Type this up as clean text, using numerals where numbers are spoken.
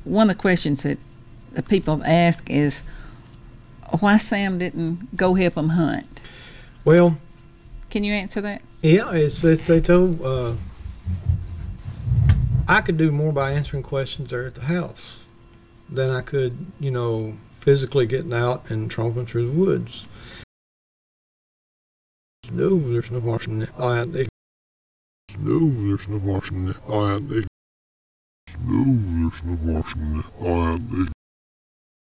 one of the questions that the people have asked is why Sam didn't go help them hunt. Well, Can you answer that? yeah, they told I could do more by answering questions there at the house than I could, physically getting out and tromping through the woods. No, there's no washing it. No, there's no washing it. No, there's no washing it.